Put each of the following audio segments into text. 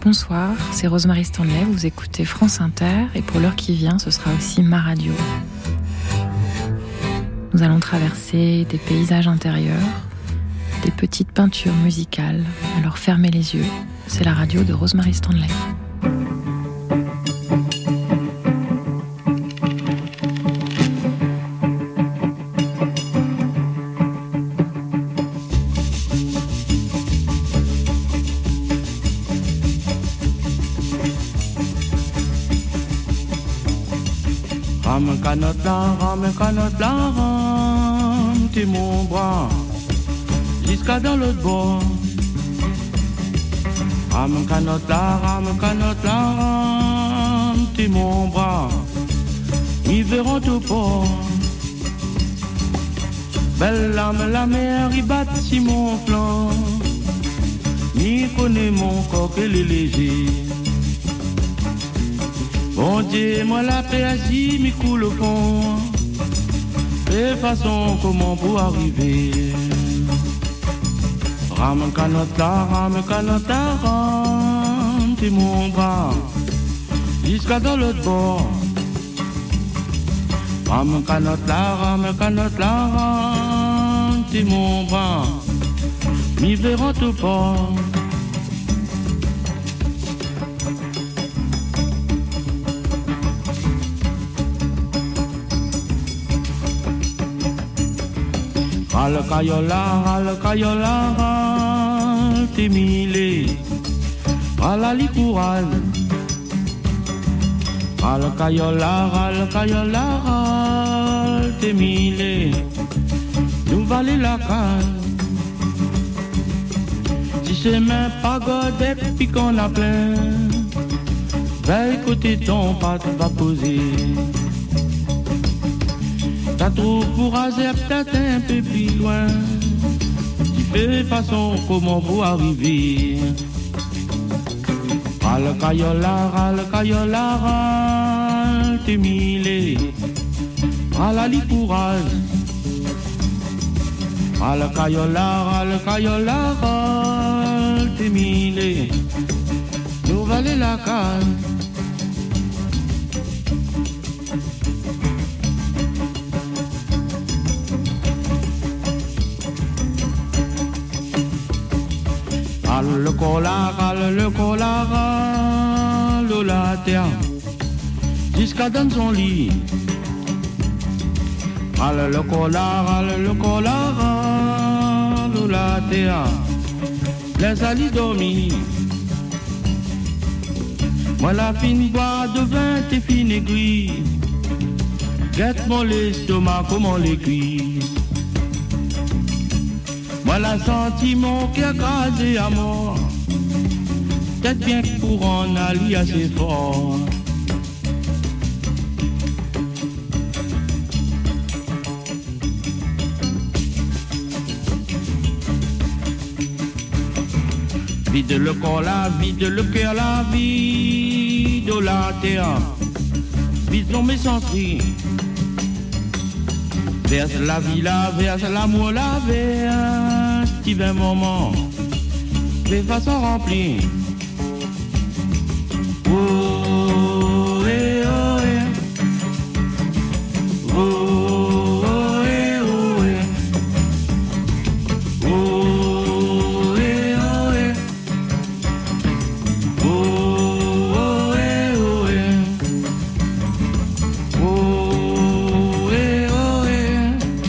Bonsoir, c'est Rosemary Stanley, vous écoutez France Inter et pour l'heure qui vient, ce sera aussi ma radio. Nous allons traverser des paysages intérieurs, des petites peintures musicales. Alors fermez les yeux, c'est la radio de Rosemary Stanley. Rame canotte la rame, t'es mon bras, jusqu'à dans l'autre bord. Rame canotte la rame, t'es mon bras, ils verront tout port. Belle lame, la mer, il bat si mon flanc, ni connaît mon corps que les légers. Bon Dieu, moi la paix agit, m'y coule au fond. De façon comment pour arriver. Rame canotte la rame, t'es mon bras, jusqu'à dans l'autre bord. Rame canotte la t'es mon bras, m'y verront tout port. Al cayola, t'es milé, à la licourale. Al cayola, t'es milé, nous valait la cale. Si c'est même pagode et puis qu'on a plein, veille côté ton pâte va poser. T'as trop pour raser peut-être un peu plus loin. Tu fais façon comment vous arriver. Al cayola, t'es milé, à la licourage. Al cayola, t'es milé, nous valait la cale. Le collara, la terre, jusqu'à dans son lit. Le collara, la terre, les alis dormir. Moi la fine boire de vin, t'es fine aiguille. Guette-moi l'estomac, comment les cuire. Moi la sentiment qui a crasé à mort. Peut-être bien que pour en aller assez fort. Vide le corps là, vide le cœur là, vide la terre, vide nos méchanceries. Verse la vie là, verse l'amour là, verse divin moment, de façon remplie. Oh, eh, oh, eh. Oh, eh, oh, eh. Oh, eh, oh, eh. Oh, eh, oh, eh. Oh, eh, oh, eh.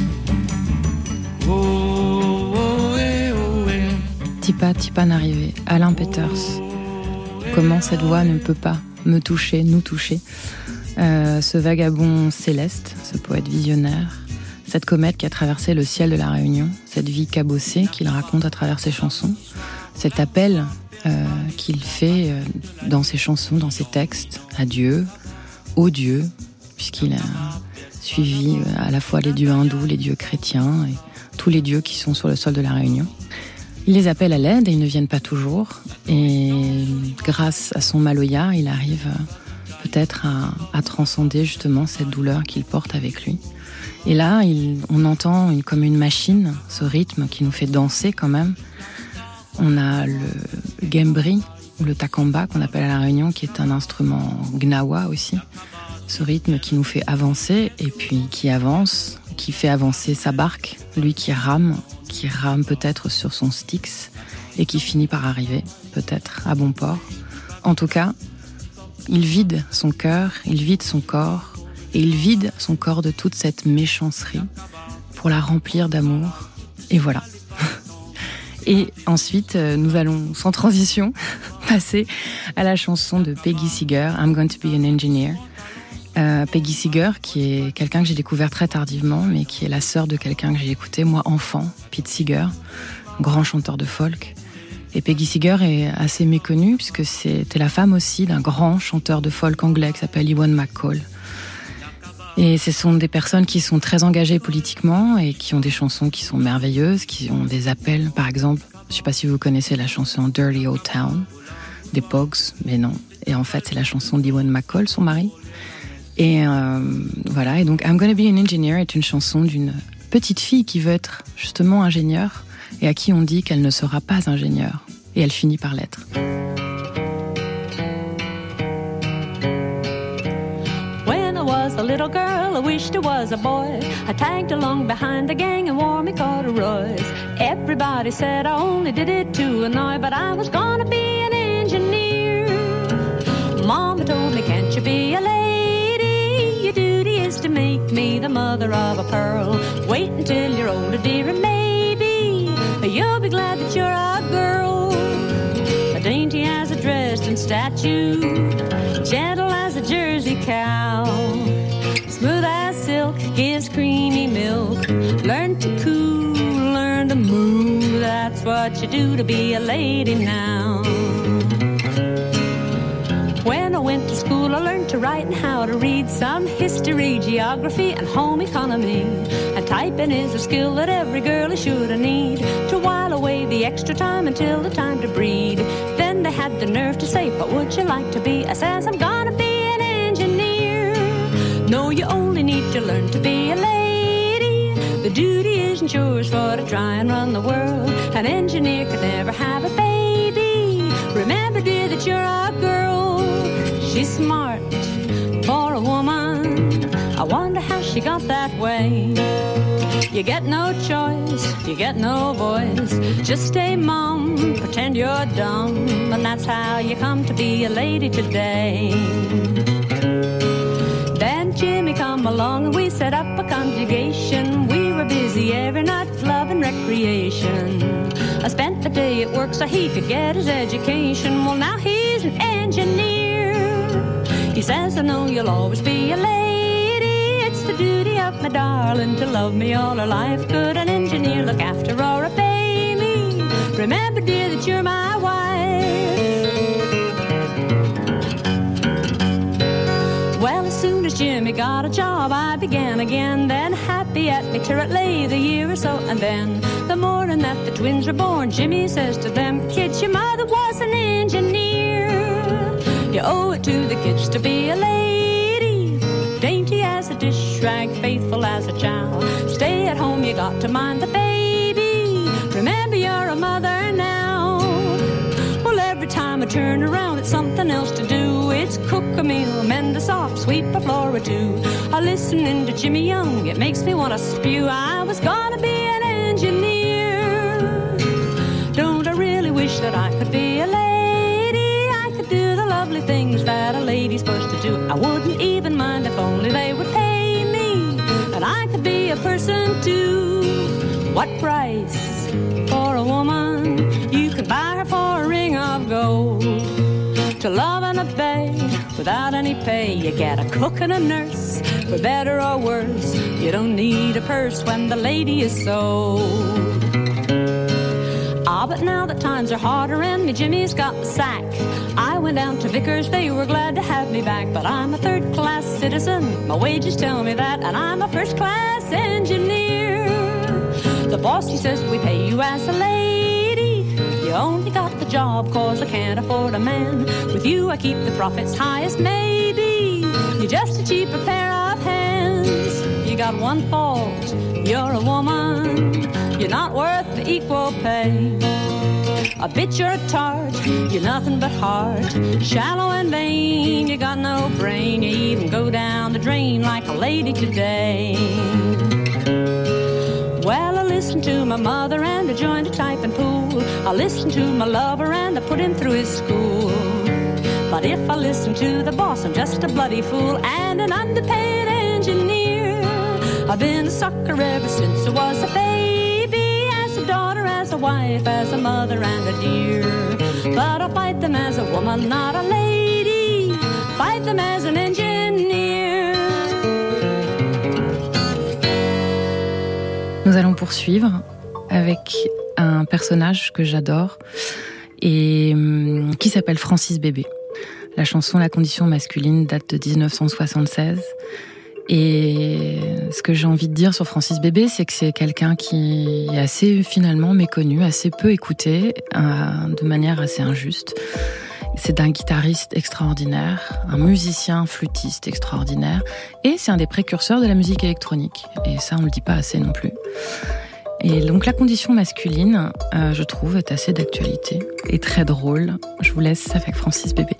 Oh, eh, oh, eh. Tipan arrivé, Alain Peters. Comment cette voix ne peut pas me toucher, nous toucher. Ce vagabond céleste, ce poète visionnaire, cette comète qui a traversé le ciel de la Réunion, cette vie cabossée qu'il raconte à travers ses chansons, cet appel qu'il fait dans ses chansons, dans ses textes, à Dieu, au Dieu, puisqu'il a suivi à la fois les dieux hindous, les dieux chrétiens et tous les dieux qui sont sur le sol de la Réunion. Il les appelle à l'aide et ils ne viennent pas toujours. Et grâce à son maloya, il arrive peut-être à transcender justement cette douleur qu'il porte avec lui. Et là, on entend comme une machine, ce rythme qui nous fait danser quand même. On a le gembri, ou le takamba qu'on appelle à La Réunion, qui est un instrument gnawa aussi. Ce rythme qui nous fait avancer et puis qui avance, qui fait avancer sa barque, lui qui rame peut-être sur son Styx et qui finit par arriver, peut-être, à bon port. En tout cas, il vide son cœur, il vide son corps et il vide son corps de toute cette méchancerie pour la remplir d'amour. Et voilà. Et ensuite, nous allons, sans transition, passer à la chanson de Peggy Seeger, I'm Going to Be an Engineer. Peggy Seeger, qui est quelqu'un que j'ai découvert très tardivement, mais qui est la sœur de quelqu'un que j'ai écouté, moi, enfant, Pete Seeger, grand chanteur de folk. Et Peggy Seeger est assez méconnue, puisque c'était la femme aussi d'un grand chanteur de folk anglais qui s'appelle Ewan McCall. Et ce sont des personnes qui sont très engagées politiquement et qui ont des chansons qui sont merveilleuses, qui ont des appels, par exemple, je ne sais pas si vous connaissez la chanson Dirty Old Town, des Pogues, mais non. Et en fait, c'est la chanson d'Ewan McCall, son mari. Et voilà, et donc I'm Gonna Be an Engineer est une chanson d'une petite fille qui veut être justement ingénieure et à qui on dit qu'elle ne sera pas ingénieure. Et elle finit par l'être. When I was a little girl, I wished I was a boy. I tagged along behind the gang and wore me corduroys. Everybody said I only did it to annoy, but I was gonna be an engineer. Mama told me, can't you be a lady? Your duty is to make me the mother of a pearl. Wait until you're older, dear, and maybe you'll be glad that you're a girl. Dainty as a Dresden statue, gentle as a Jersey cow, smooth as silk, gives creamy milk. Learn to coo, learn to moo. That's what you do to be a lady now. When I went to school, I learned to write and how to read, some history, geography, and home economy. And typing is a skill that every girl is sure to need to while away the extra time until the time to breed. Then they had the nerve to say, what would you like to be? I says, I'm gonna be an engineer. No, you only need to learn to be a lady. The duty isn't yours for to try and run the world. An engineer could never have a baby. Remember, dear, that you're a girl. She's smart for a woman. I wonder how she got that way. You get no choice, you get no voice. Just stay mum, pretend you're dumb, and that's how you come to be a lady today. Then Jimmy come along and we set up a congregation. We were busy every night with love and recreation. I spent the day at work so he could get his education. Well, now he's an engineer. He says, I know you'll always be a lady. It's the duty of my darling to love me all her life. Could an engineer look after or obey me? Remember, dear, that you're my wife. Well, as soon as Jimmy got a job, I began again. Then happy at me till it lay the year or so. And then the morning that the twins were born, Jimmy says to them, kids, your mother was an engineer. You owe it to the kids to be a lady. Dainty as a dish rag, faithful as a child. Stay at home, you got to mind the baby. Remember, you're a mother now. Well, every time I turn around, it's something else to do. It's cook a meal, mend a sock, sweep a floor or two. I listening to Jimmy Young, it makes me want to spew. I was gonna be an engineer. Don't I really wish that I could be a lady? Lovely things that a lady's supposed to do. I wouldn't even mind if only they would pay me, and I could be a person too. What price for a woman? You could buy her for a ring of gold. To love and obey without any pay. You get a cook and a nurse, for better or worse. You don't need a purse when the lady is sold. Ah, but now that times are harder and me Jimmy's got the sack, I went down to Vickers, they were glad to have me back. But I'm a third-class citizen, my wages tell me that, and I'm a first-class engineer. The boss, he says, we pay you as a lady. You only got the job cause I can't afford a man. With you I keep the profits highest maybe. You're just a cheaper pair of hands. You got one fault, you're a woman. You're not worth the equal pay. A bit you're a tart, you're nothing but heart. Shallow and vain, you got no brain. You even go down the drain like a lady today. Well, I listened to my mother and I joined a typing pool. I listened to my lover and I put him through his school. But if I listen to the boss, I'm just a bloody fool and an underpaid engineer. I've been a sucker ever since I was a baby, as a daughter, as a wife, as a mother and a dear. But I'll fight them as a woman, not a lady. Fight them as an engineer. Nous allons poursuivre avec un personnage que j'adore et qui s'appelle Francis Bébé. La chanson La condition masculine date de 1976. Et ce que j'ai envie de dire sur Francis Bébé, c'est que c'est quelqu'un qui est assez finalement méconnu, assez peu écouté, de manière assez injuste. C'est un guitariste extraordinaire, un musicien flûtiste extraordinaire, et c'est un des précurseurs de la musique électronique. Et ça, on ne le dit pas assez non plus. Et donc la condition masculine, je trouve, est assez d'actualité et très drôle. Je vous laisse avec Francis Bébé.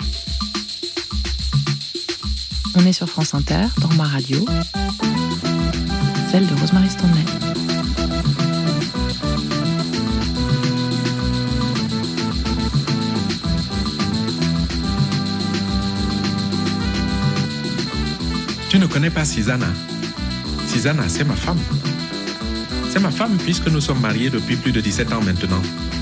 On est sur France Inter, dans ma radio, celle de Rosemary Stanley. Tu ne connais pas Susanna. Susanna, c'est ma femme. C'est ma femme puisque nous sommes mariés depuis plus de 17 ans maintenant.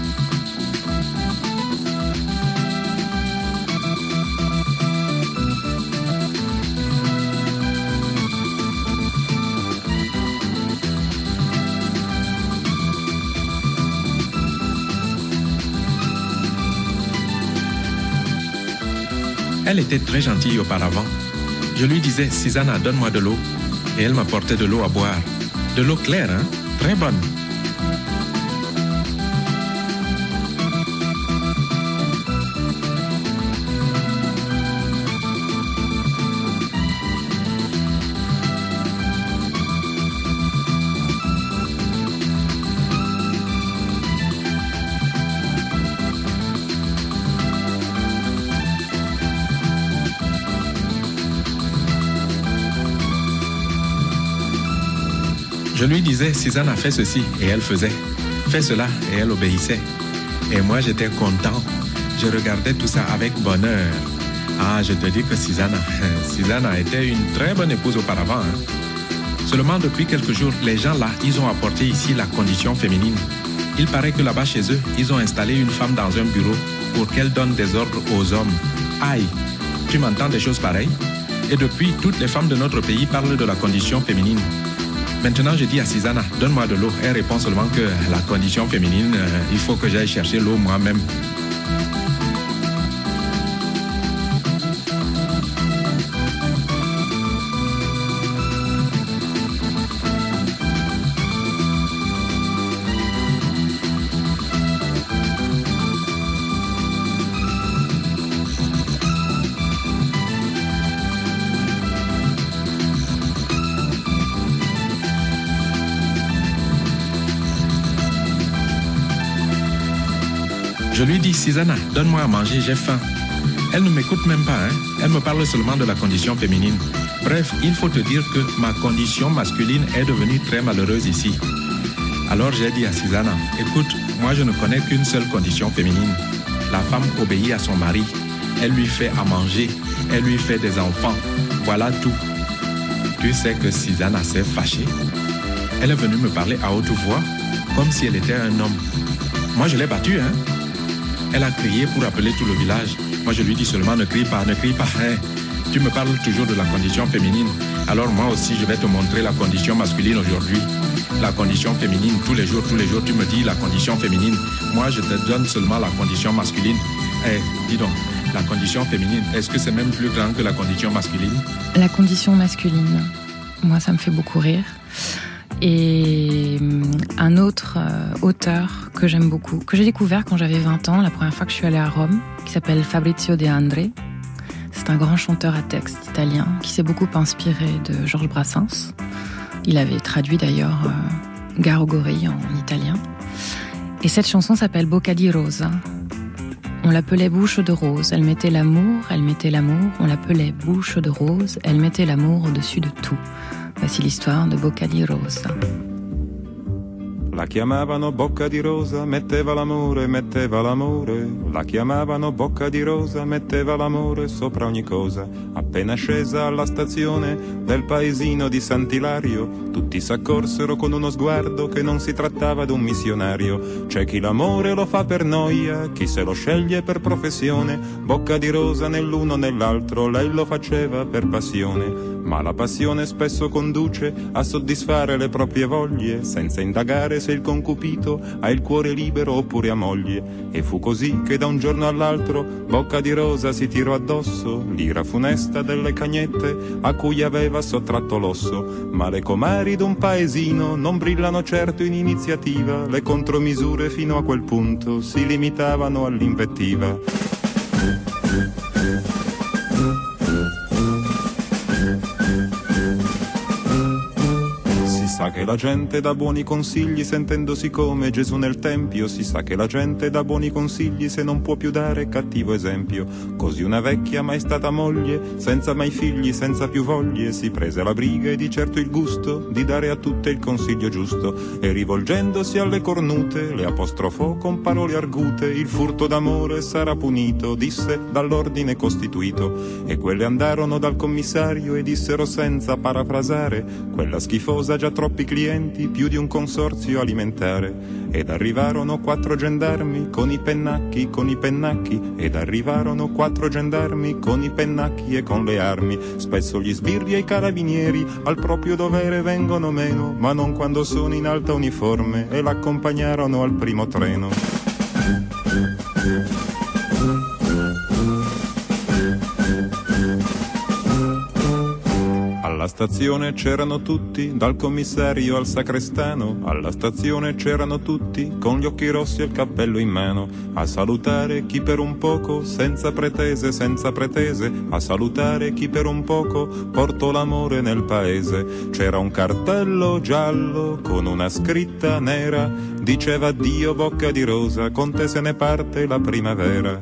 Elle était très gentille auparavant. Je lui disais, Susanna, donne-moi de l'eau. Et elle m'apportait de l'eau à boire. De l'eau claire, hein? Très bonne. Je lui disais, Susanna, fais ceci, et elle faisait. Fais cela, et elle obéissait. Et moi, j'étais content. Je regardais tout ça avec bonheur. Ah, je te dis que Susanna était une très bonne épouse auparavant. Hein. Seulement depuis quelques jours, les gens là, ils ont apporté ici la condition féminine. Il paraît que là-bas chez eux, ils ont installé une femme dans un bureau pour qu'elle donne des ordres aux hommes. Aïe, tu m'entends des choses pareilles? Et depuis, toutes les femmes de notre pays parlent de la condition féminine. Maintenant, je dis à Susanna, donne-moi de l'eau. Elle répond seulement que la condition féminine, il faut que j'aille chercher l'eau moi-même. Je lui dis, Susanna, donne-moi à manger, j'ai faim. Elle ne m'écoute même pas, hein. Elle me parle seulement de la condition féminine. Bref, il faut te dire que ma condition masculine est devenue très malheureuse ici. Alors j'ai dit à Susanna, écoute, moi je ne connais qu'une seule condition féminine. La femme obéit à son mari. Elle lui fait à manger. Elle lui fait des enfants. Voilà tout. Tu sais que Susanna s'est fâchée. Elle est venue me parler à haute voix, comme si elle était un homme. Moi je l'ai battue, hein. Elle a crié pour appeler tout le village. Moi, je lui dis seulement, ne crie pas, hein. Tu me parles toujours de la condition féminine. Alors moi aussi, je vais te montrer la condition masculine aujourd'hui. La condition féminine, tous les jours, tu me dis la condition féminine. Moi, je te donne seulement la condition masculine. Dis donc, la condition féminine, est-ce que c'est même plus grand que la condition masculine? La condition masculine, moi, ça me fait beaucoup rire. Et un autre auteur que j'aime beaucoup, que j'ai découvert quand j'avais 20 ans, la première fois que je suis allée à Rome, qui s'appelle Fabrizio De André. C'est un grand chanteur à texte italien qui s'est beaucoup inspiré de Georges Brassens. Il avait traduit d'ailleurs Garogori en italien. Et cette chanson s'appelle Bocca di Rosa. On l'appelait bouche de rose, elle mettait l'amour, on l'appelait bouche de rose, elle mettait l'amour au-dessus de tout. Voici l'histoire de Bocca di Rosa. La chiamavano Bocca di Rosa, metteva l'amore. La chiamavano Bocca di Rosa, metteva l'amore sopra ogni cosa. Appena scesa alla stazione del paesino di Sant'Ilario, tutti s'accorsero con uno sguardo che non si trattava d'un missionario. C'è chi l'amore lo fa per noia, chi se lo sceglie per professione. Bocca di Rosa nell'uno nell'altro, lei lo faceva per passione. Ma la passione spesso conduce a soddisfare le proprie voglie, senza indagare se il concupito ha il cuore libero oppure ha moglie. E fu così che da un giorno all'altro Bocca di Rosa si tirò addosso l'ira funesta delle cagnette a cui aveva sottratto l'osso. Ma le comari d'un paesino non brillano certo in iniziativa, le contromisure fino a quel punto si limitavano all'invettiva. Si sa che la gente dà buoni consigli sentendosi come Gesù nel Tempio, si sa che la gente dà buoni consigli se non può più dare cattivo esempio. Così una vecchia mai stata moglie, senza mai figli, senza più voglie, si prese la briga e di certo il gusto di dare a tutte il consiglio giusto. E rivolgendosi alle cornute le apostrofò con parole argute: il furto d'amore sarà punito, disse, dall'ordine costituito. E quelle andarono dal commissario e dissero senza parafrasare: quella schifosa già troppi clienti, più di un consorzio alimentare. Ed arrivarono 4 gendarmi con i pennacchi, ed arrivarono 4 gendarmi con i pennacchi e con le armi. Spesso gli sbirri e i carabinieri al proprio dovere vengono meno, ma non quando sono in alta uniforme, e l'accompagnarono al primo treno. Alla stazione c'erano tutti, dal commissario al sacrestano. Alla stazione c'erano tutti, con gli occhi rossi e il cappello in mano, a salutare chi per un poco, senza pretese, a salutare chi per un poco portò l'amore nel paese. C'era un cartello giallo con una scritta nera, diceva: addio Bocca di Rosa, con te se ne parte la primavera.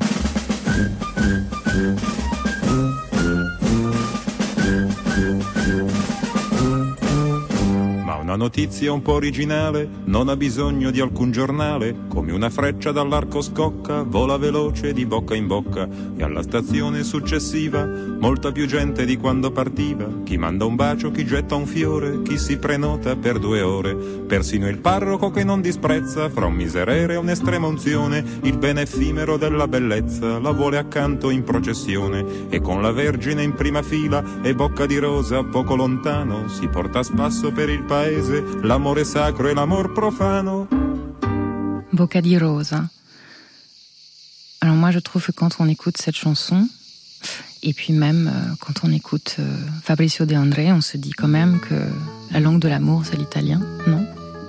Una notizia un po' originale non ha bisogno di alcun giornale, come una freccia dall'arco scocca, vola veloce di bocca in bocca, e alla stazione successiva molta più gente di quando partiva, chi manda un bacio, chi getta un fiore, chi si prenota per 2 ore, persino il parroco che non disprezza, fra un miserere e un'estrema unzione, il bene effimero della bellezza la vuole accanto in processione, e con la Vergine in prima fila e Bocca di Rosa poco lontano, si porta a spasso per il paese l'amore sacro et l'amour profano. Bocca di Rosa. Alors moi je trouve que quand on écoute cette chanson, et puis même quand on écoute Fabrizio De André, on se dit quand même que la langue de l'amour c'est l'italien, non?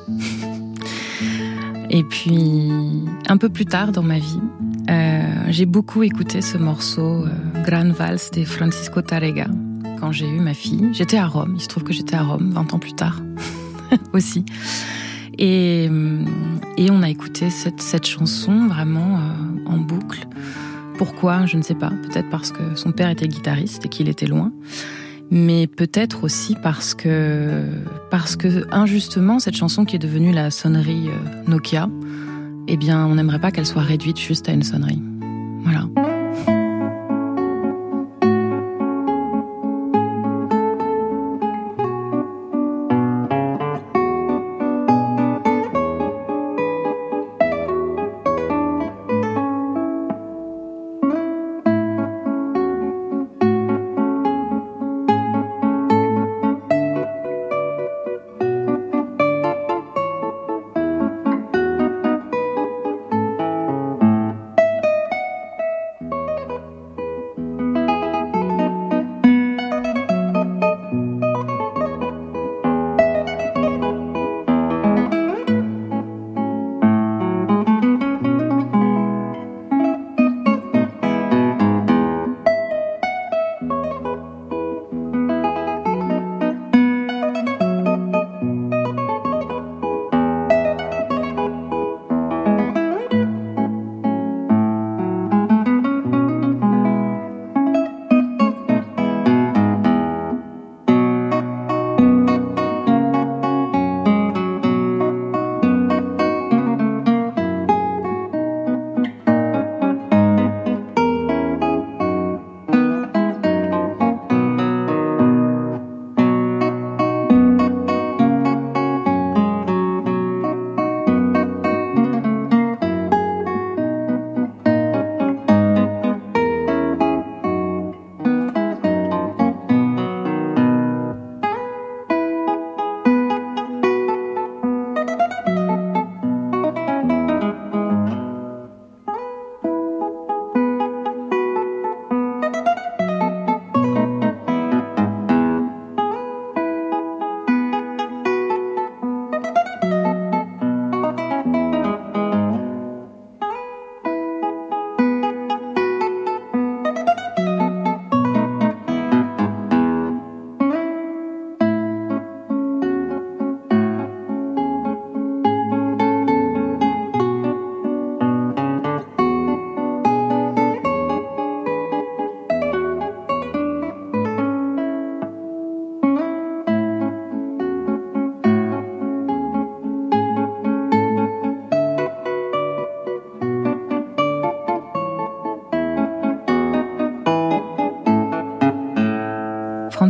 Et puis un peu plus tard dans ma vie, j'ai beaucoup écouté ce morceau Gran Vals de Francisco Tárrega. Quand j'ai eu ma fille, j'étais à Rome, il se trouve que j'étais à Rome 20 ans plus tard aussi. Et on a écouté cette chanson vraiment en boucle. Pourquoi? Je ne sais pas. Peut-être parce que son père était guitariste et qu'il était loin. Mais peut-être aussi parce que injustement, cette chanson qui est devenue la sonnerie Nokia, eh bien, on n'aimerait pas qu'elle soit réduite juste à une sonnerie. Voilà.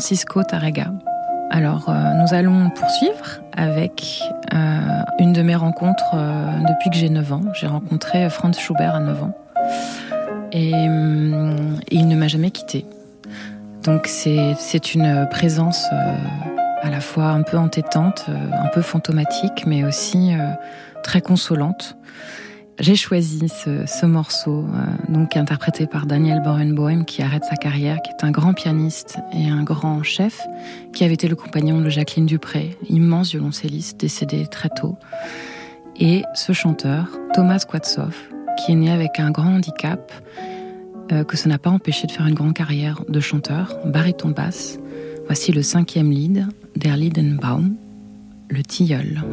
Francisco Tárrega. Alors, nous allons poursuivre avec une de mes rencontres depuis que j'ai 9 ans. J'ai rencontré Franz Schubert à 9 ans. Et il ne m'a jamais quittée. Donc, c'est une présence à la fois un peu entêtante, un peu fantomatique, mais aussi très consolante. J'ai choisi ce morceau, donc interprété par Daniel Barenboim, qui arrête sa carrière, qui est un grand pianiste et un grand chef, qui avait été le compagnon de Jacqueline Dupré, immense violoncelliste, décédé très tôt. Et ce chanteur, Thomas Quatsoff, qui est né avec un grand handicap, que ça n'a pas empêché de faire une grande carrière de chanteur, baryton basse. Voici le 5e lied, Der Lindenbaum, le tilleul.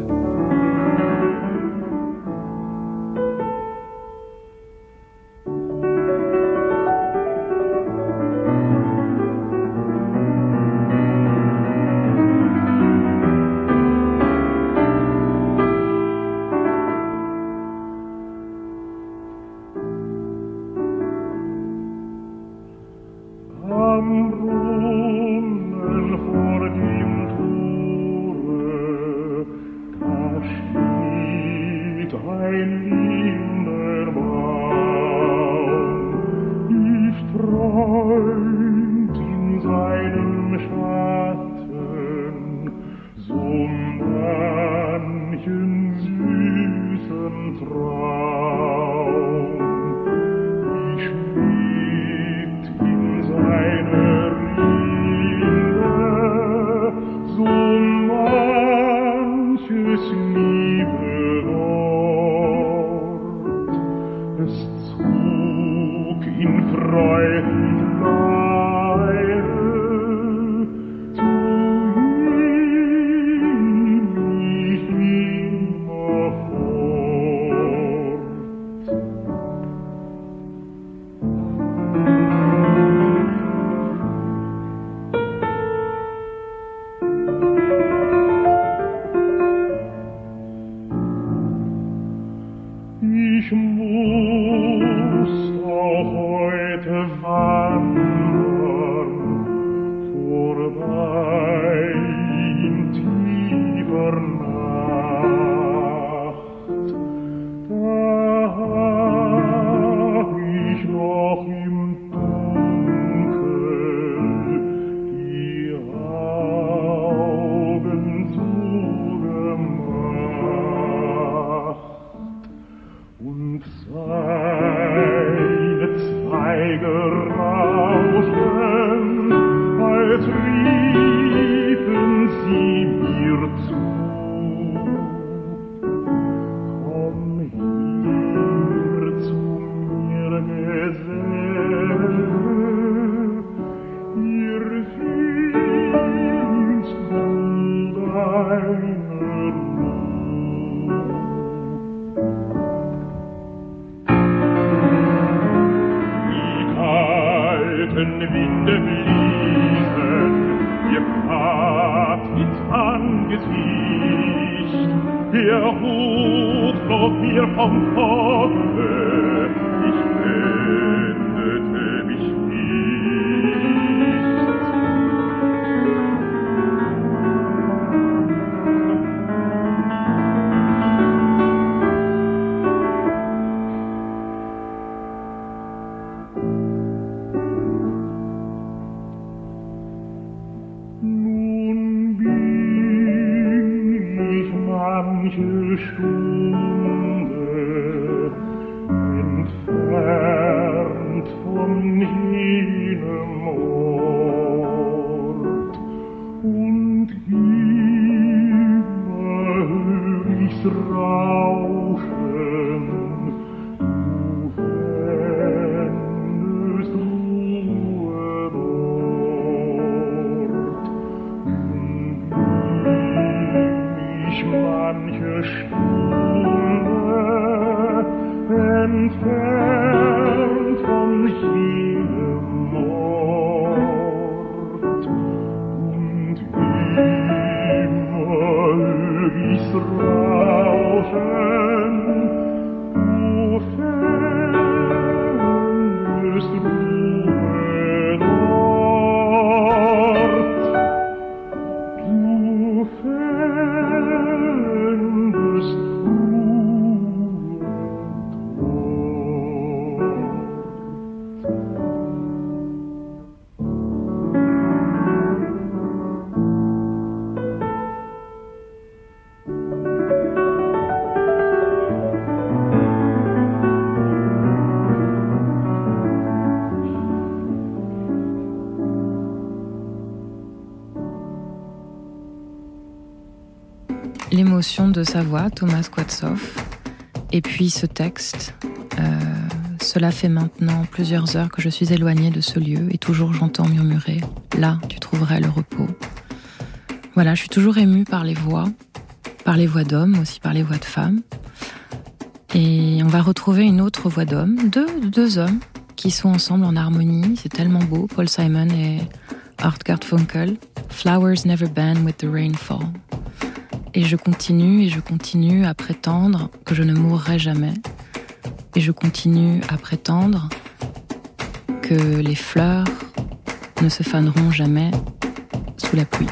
l'émotion de sa voix, Thomas Quatsoff, et puis ce texte. Cela fait maintenant plusieurs heures que je suis éloignée de ce lieu et toujours j'entends murmurer « Là, tu trouverais le repos ». Voilà, je suis toujours émue par les voix d'hommes, aussi par les voix de femmes. Et on va retrouver une autre voix d'homme, deux hommes qui sont ensemble en harmonie. C'est tellement beau, Paul Simon et Art Garfunkel. « Flowers never bend with the rainfall ». Et je continue à prétendre que je ne mourrai jamais. Et je continue à prétendre que les fleurs ne se faneront jamais sous la pluie.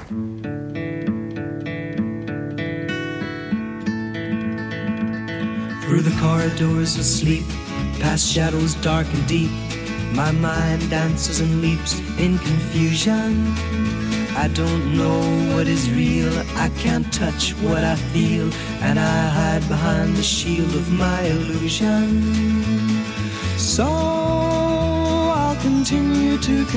Through the corridors of sleep, past shadows dark and deep, my mind dances and leaps in confusion. I don't know what is real, I can't touch what I feel, and I hide behind the shield of my illusion. So I'll continue to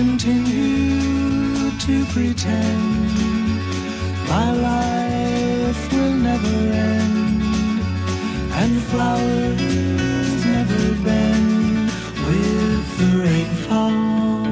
pretend my life will never end, and flowers never bend with the rainfall.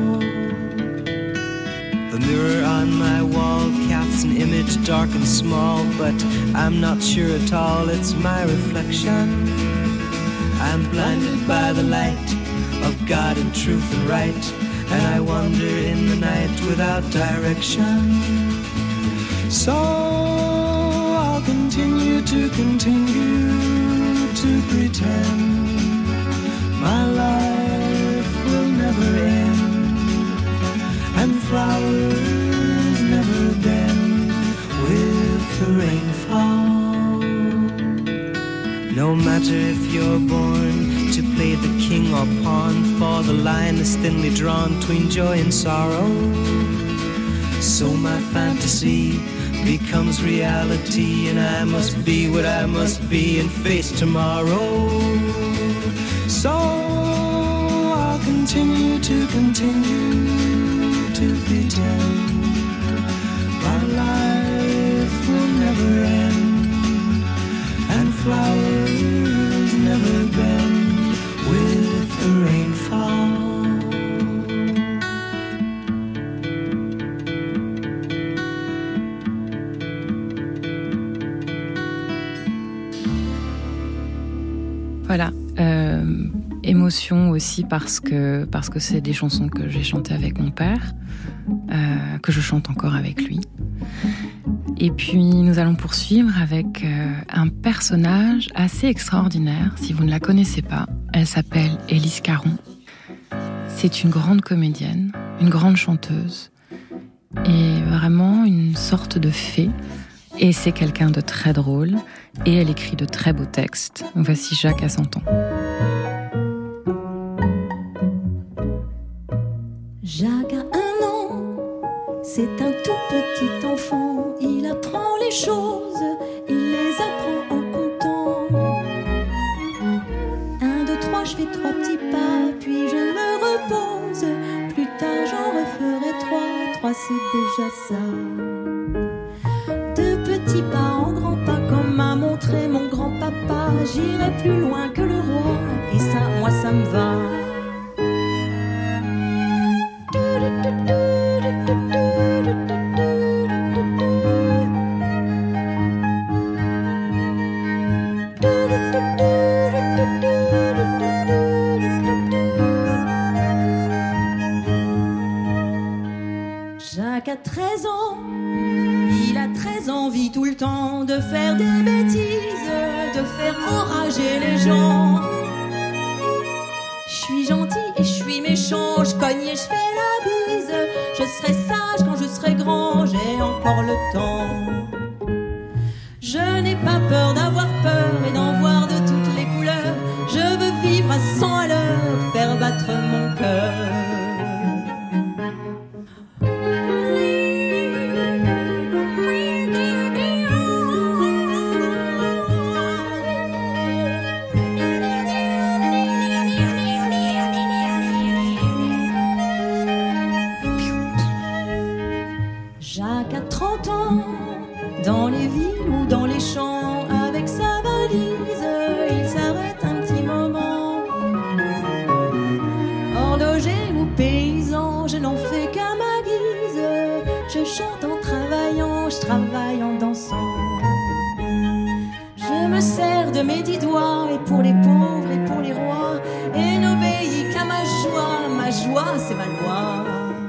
The mirror on my wall casts an image dark and small, but I'm not sure at all it's my reflection. I'm blinded by the light of God and truth and right, and I wander in the night without direction. So I'll continue to pretend my life will never end, and flowers never bend with the rainfall. No matter if you're born to play the king or pawn, for the line is thinly drawn between joy and sorrow. So my fantasy becomes reality, and I must be what I must be and face tomorrow. So I'll continue to pretend my life will never end, and flowers never bend with the rainfall. Voilà, émotion aussi parce que c'est des chansons que j'ai chantées avec mon père, que je chante encore avec lui. Et puis nous allons poursuivre avec un personnage assez extraordinaire. Si vous ne la connaissez pas, elle s'appelle Élise Caron. C'est une grande comédienne, une grande chanteuse et vraiment une sorte de fée. Et c'est quelqu'un de très drôle et elle écrit de très beaux textes. Voici Jacques à 100 ans. Jacques a 1 an, c'est un tout petit enfant. Il apprend les choses, il les apprend en comptant. 1, 2, 3, je fais 3 petits pas, puis je me repose. Plus tard j'en referai 3 c'est déjà ça. 2 petits pas en grands pas, comme m'a montré mon grand-papa. J'irai plus loin que le roi, et ça, moi ça me va. Jacques a 13 ans, il a très envie tout le temps de faire des bêtises, de faire enrager les gens. Je suis gentil et je suis méchant, je cogne et je fais la bise. Je serai sage quand je serai grand, j'ai encore le temps. Je n'ai pas peur d'avoir peur et d'en voir de toutes les couleurs. Je veux vivre à 100 à l'heure, faire battre mon cœur. Jacques a 30 ans, paysan, je n'en fais qu'à ma guise. Je chante en travaillant, je travaille en dansant. Je me sers de mes 10 doigts, et pour les pauvres et pour les rois, et n'obéis qu'à ma joie c'est ma loi.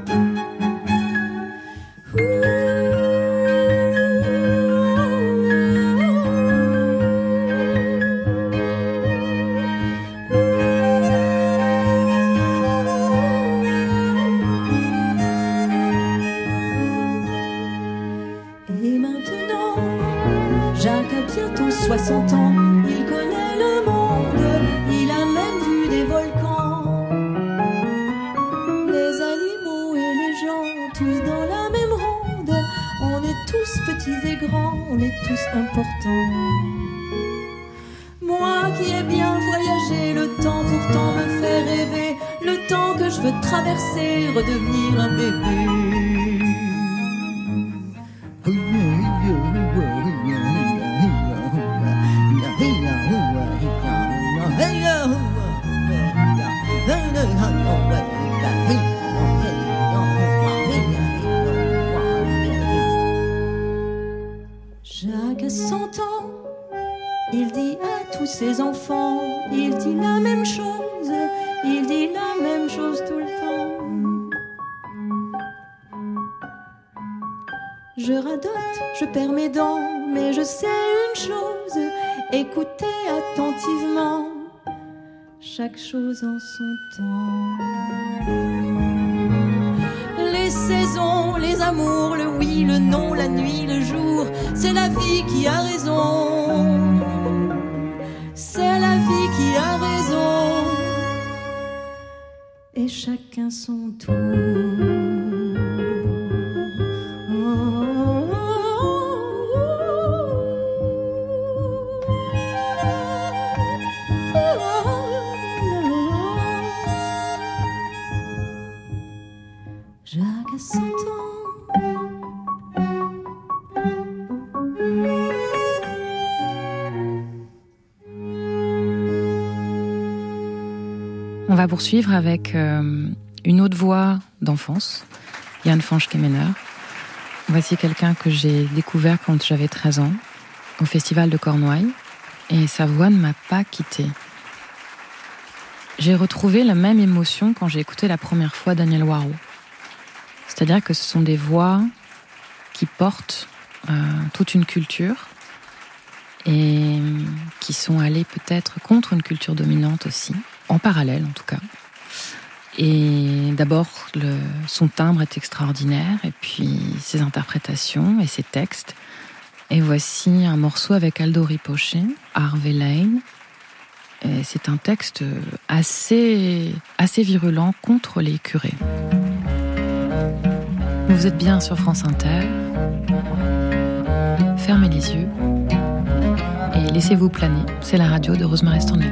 Et maintenant, Jacques a bientôt 60 ans, il connaît le monde, il a même vu des volcans. Les animaux et les gens, tous dans la même ronde, on est tous petits et grands, on est tous importants. Moi qui ai bien voyagé, le temps pourtant me fait rêver, le temps que je veux traverser, redevenir un bébé. Jacques a 100 ans, il dit à tous ses enfants, il dit la même chose, il dit la même chose tout le temps. Je radote, je perds mes dents, mais je sais une chose, écoutez attentivement, chaque chose en son temps. Les saisons, les amours, le oui, le non, la nuit, le jour, c'est la vie qui a raison. C'est la vie qui a raison. Et chacun son tour. Jacques a 100 ans. On va poursuivre avec une autre voix d'enfance, Jan van Schemener. Voici quelqu'un que j'ai découvert quand j'avais 13 ans, au festival de Cornouailles, et sa voix ne m'a pas quittée. J'ai retrouvé la même émotion quand j'ai écouté la première fois Daniel Waro. C'est-à-dire que ce sont des voix qui portent toute une culture et qui sont allées peut-être contre une culture dominante aussi, en parallèle en tout cas. Et d'abord, son timbre est extraordinaire, et puis ses interprétations et ses textes. Et voici un morceau avec Aldo Ripoche, Harvey Lane. Et c'est un texte assez virulent contre les curés. Vous êtes bien sur France Inter. Fermez les yeux et laissez-vous planer. C'est la radio de Rosemary Stanley.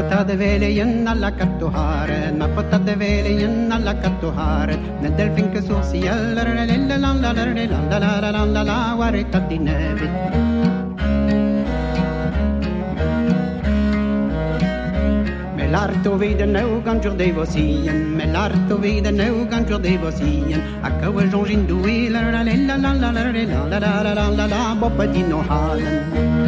L'arto vide nou kan jur devosien, mais l'arto vide nou kan jur devosien. Akawa jonjin doué la la la la la la la la la la la la boppa di no halen.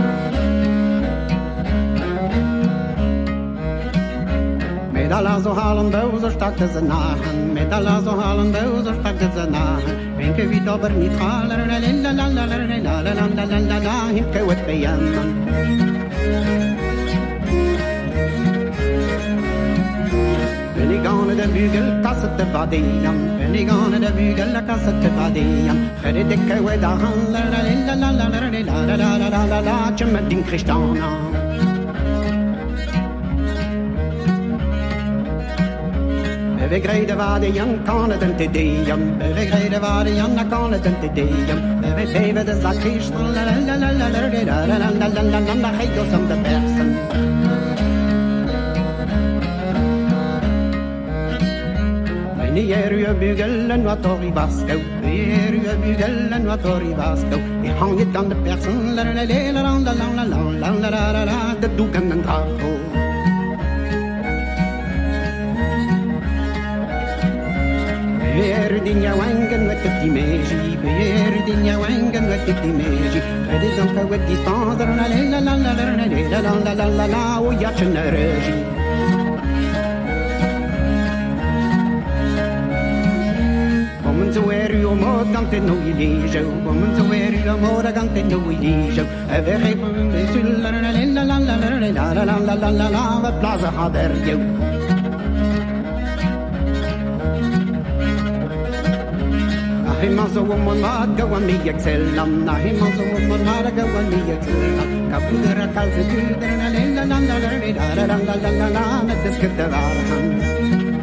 Met alla zo halen bozo stakte ze nahen, met alla zo halen bozo stakte ze nahen. Wenke wie dobber niet gaan, la la la la la la la la la la la la himke wat bejannen. Ben ik aan de bugel, kassen te vadien. Ben ik aan de bugel, kassen te vadien. Gede dikke we dagen, la la la la la la la la la la la la, je met din Christana. We greden vadien, kan het een tedeum. We greden vadien, kan het een tedeum. We geven de zakjes, la la la la la la la la la la la la, geef ons om de persen. Hier u bugelen wat oribasco, hier u bugelen wat oribasco. Je hangt het aan de persen, la la la la la la la la la la la, de doek en een drapo. dinja wangen with the meji, beer dinja wangen with the meji. Red is on with the stars, la la la la la la la la la la, o yachin reji. Woman's aware you more gante no ilijo, woman's aware you more gante no ilijo. Every la la la la la la la la la la, the plaza hader you. Himan's a woman, mad go on me excelam. Na himan's a woman, mad go on me excelam. Kapudera calze tudera la la la la la la la la la. Na disket the varham.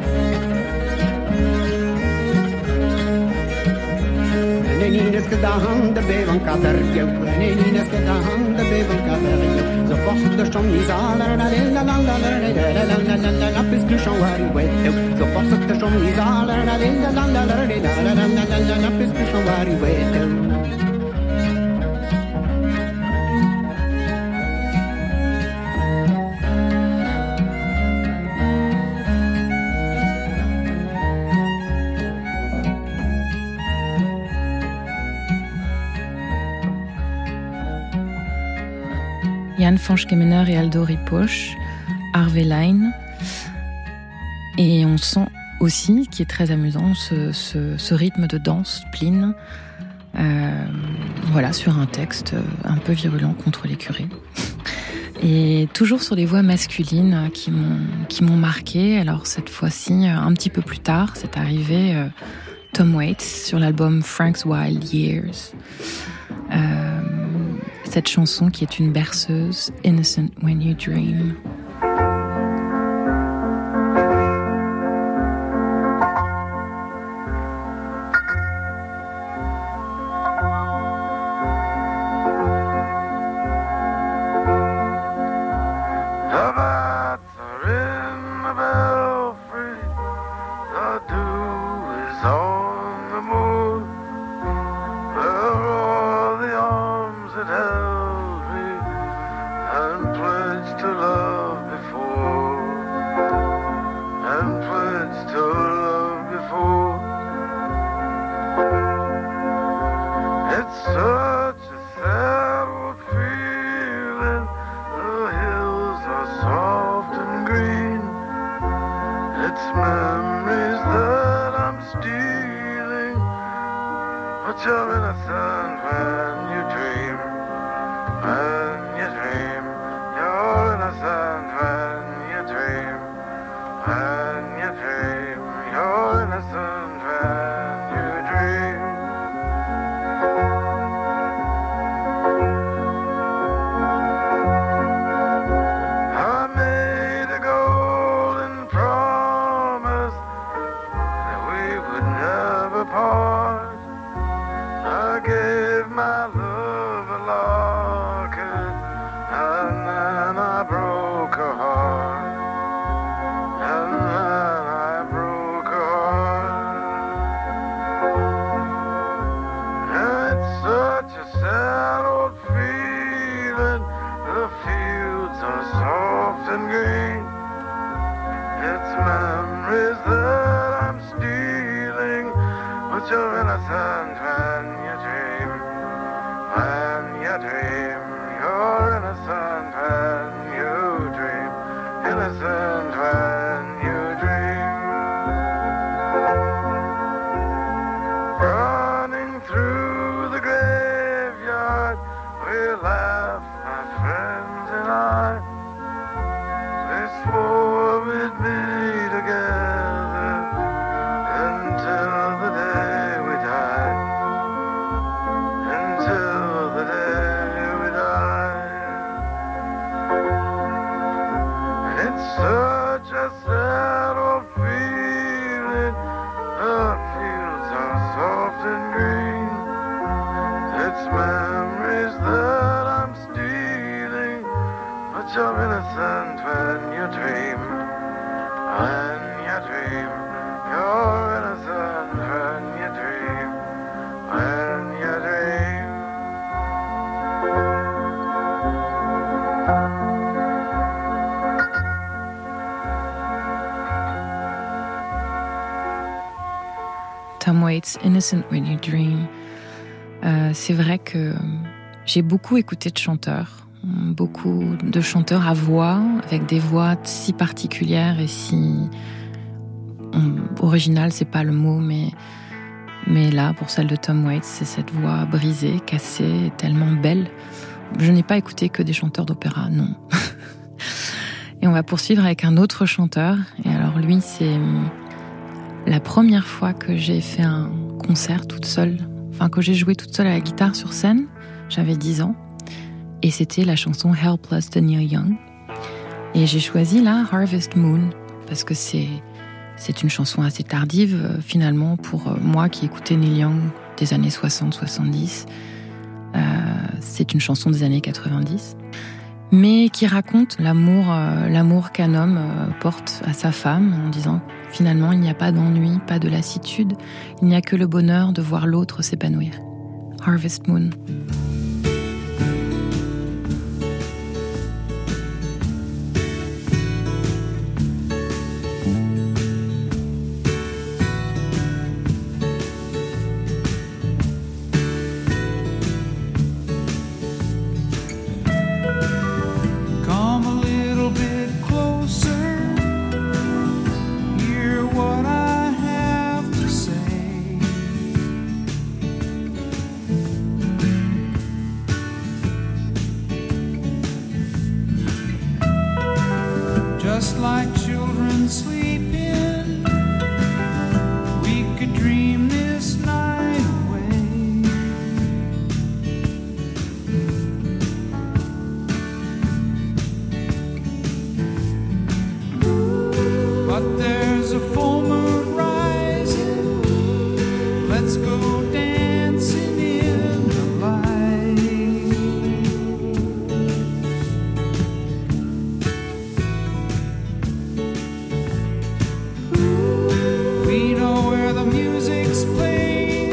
Nenines gedahan de bevan kaderjo. Nenines gedahan de bevan kaderjo. Zo fort de chom nizal la la la la la la la la. Bis du schon wari weto. Zo fort de chom nizal la la la la la la. Bis du schon wari weto. Jan Fanschkemener et Aldo Ripoche, Harvey Line. Et on sent aussi, qui est très amusant, ce rythme de danse spleen, voilà, sur un texte un peu virulent contre les curés. Et toujours sur les voix masculines qui m'ont marqué. Alors cette fois-ci, un petit peu plus tard, c'est arrivé Tom Waits sur l'album Frank's Wild Years. Cette chanson qui est une berceuse, Innocent When You Dream. Tom Waits, Innocent When You Dream. C'est vrai que j'ai beaucoup écouté de chanteurs, beaucoup de chanteurs à voix, avec des voix si particulières et si originales, c'est pas le mot, mais là, pour celle de Tom Waits, c'est cette voix brisée, cassée, tellement belle. Je n'ai pas écouté que des chanteurs d'opéra, non. Et on va poursuivre avec un autre chanteur. Et alors lui, c'est la première fois que j'ai fait un concert toute seule, enfin que j'ai joué toute seule à la guitare sur scène. J'avais 10 ans. Et c'était la chanson Helpless de Neil Young. Et j'ai choisi là Harvest Moon, parce que c'est une chanson assez tardive, finalement, pour moi qui écoutais Neil Young des années 60-70. C'est une chanson des années 90. Mais qui raconte l'amour qu'un homme porte à sa femme, en disant finalement il n'y a pas d'ennui, pas de lassitude, il n'y a que le bonheur de voir l'autre s'épanouir. Harvest Moon. Just like children sleeping, we could dream this night away. But there's a full moon rising, let's go dancing in the light. We know where the music's playing.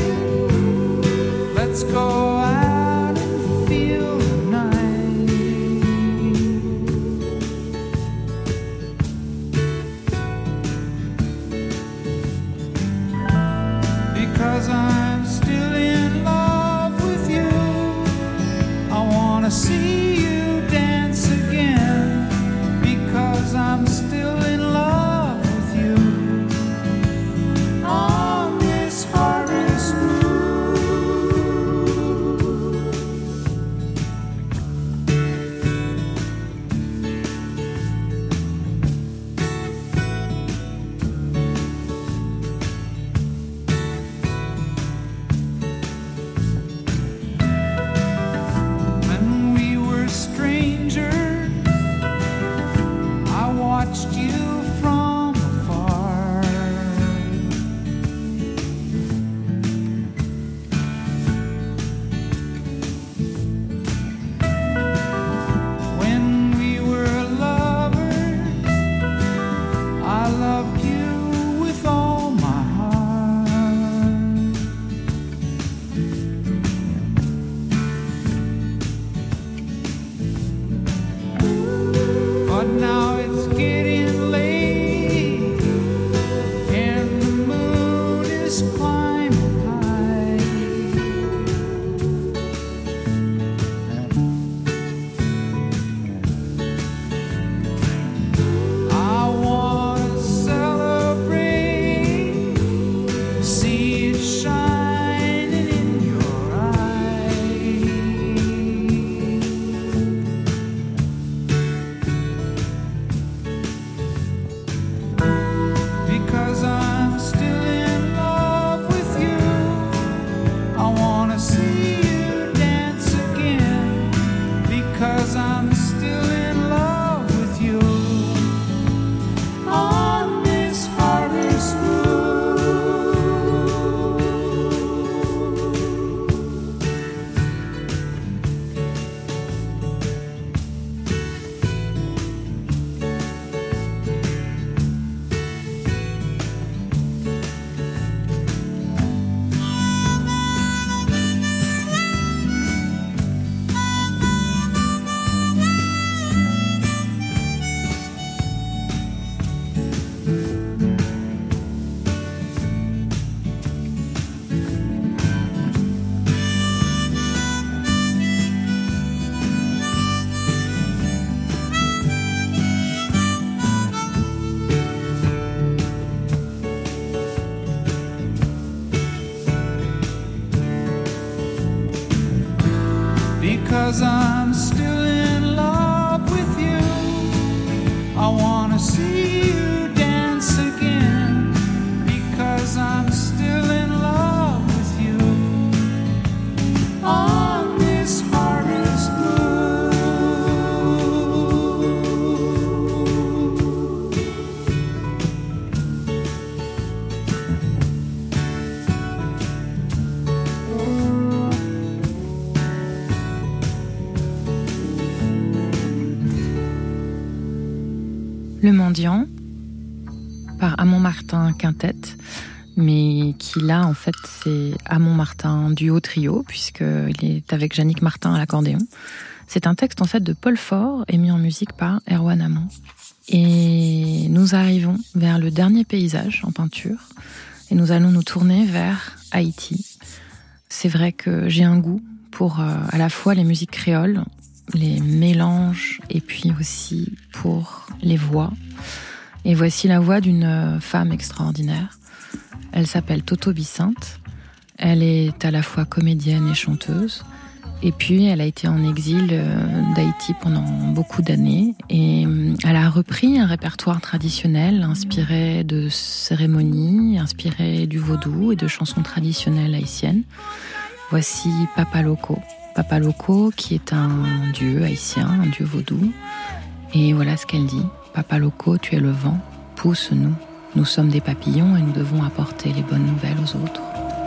because I'm still in love with you. I wanna see you dance again because I'm still in love with you. On this harvest moon. Le Mendiant, par Amon Martin Quintet, mais qui là, en fait, c'est Amon Martin duo trio, puisqu'il est avec Yannick Martin à l'accordéon. C'est un texte, en fait, de Paul Faure et mis en musique par Erwan Amon. Et nous arrivons vers le dernier paysage en peinture, et nous allons nous tourner vers Haïti. C'est vrai que j'ai un goût pour à la fois les musiques créoles, les mélanges et puis aussi pour les voix. Et voici la voix d'une femme extraordinaire. Elle s'appelle Toto Bicinte. Elle est à la fois comédienne et chanteuse. Et puis elle a été en exil d'Haïti pendant beaucoup d'années. Et elle a repris un répertoire traditionnel inspiré de cérémonies, inspiré du vaudou et de chansons traditionnelles haïtiennes. Voici Papa Loco. Papa Loco, qui est un dieu haïtien, un dieu vaudou. Et voilà ce qu'elle dit. Papa Loco, tu es le vent, pousse-nous. Nous sommes des papillons et nous devons apporter les bonnes nouvelles aux autres.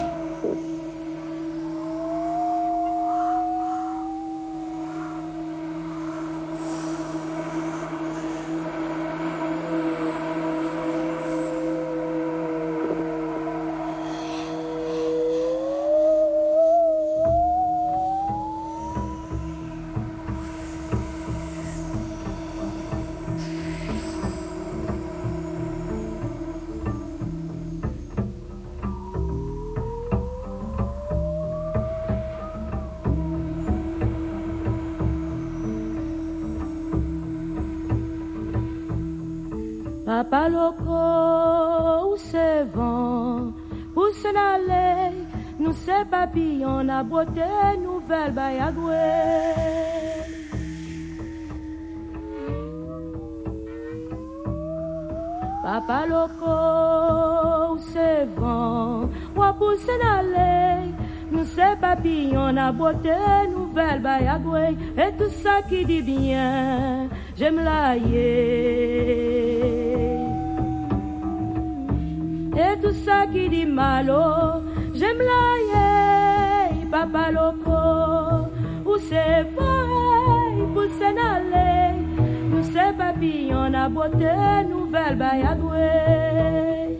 Papa Loco, où c'est vent, pousse l'allée, nous c'est papillon, la beauté nouvelle bayagoué. Papa Loco, où c'est vent, ou pousse l'allée, nous c'est papillon, la beauté nouvelle bayagoué. Et tout ça qui dit bien, j'aime la yé. Et tout ça qui dit malo, j'aime la yé. Papa Loco, où c'est vrai, pousse n'aller. Nous c'est papillon, la beauté nouvelle bayagoué.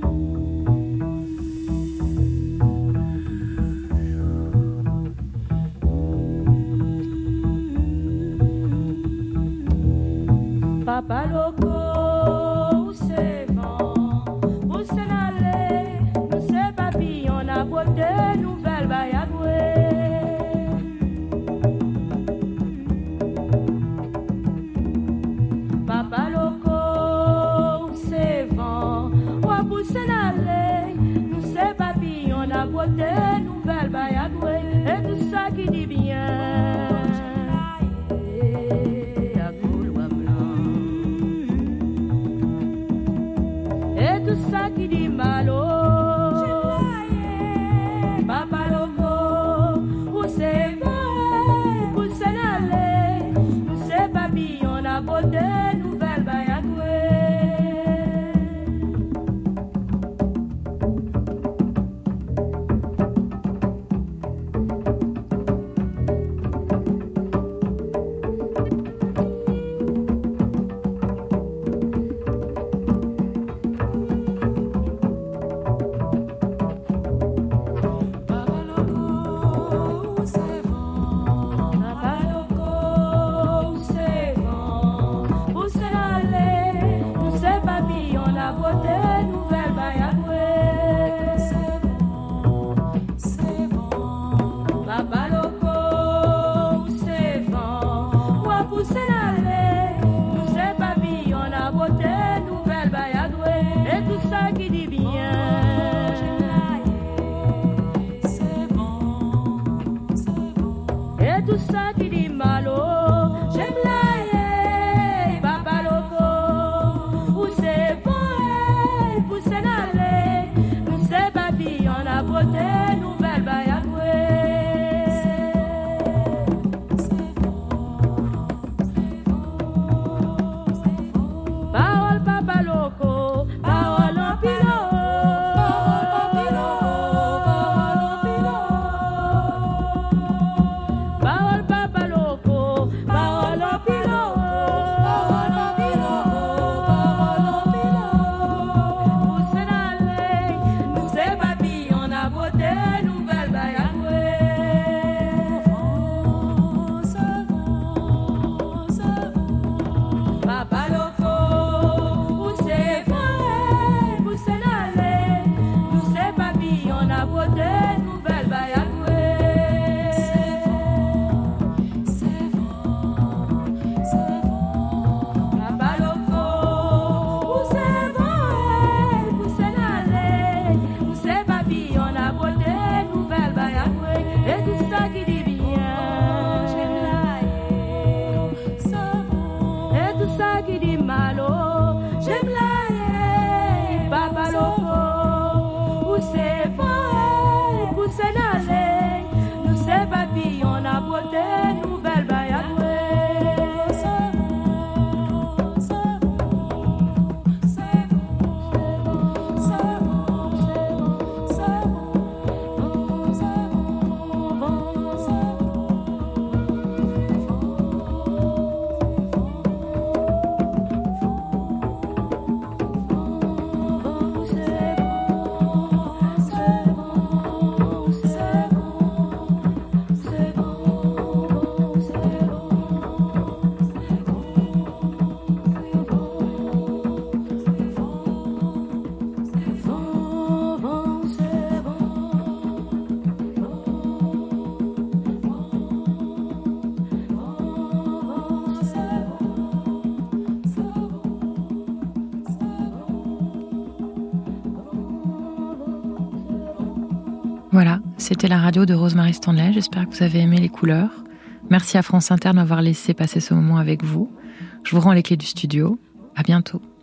Papa Loco, où c'est vent, où c'est n'aller, nous c'est papillon, la beauté nouvelle bayagoué. Papa Loco, où c'est vent, où c'est n'aller, nous c'est papillon, la beauté nouvelle bayagoué. Et tout ça qui dit bien. Tout ça qui dit malo, Voilà, c'était la radio de Rosemary Stanley. J'espère que vous avez aimé les couleurs. Merci à France Inter de m'avoir laissé passer ce moment avec vous. Je vous rends les clés du studio. À bientôt.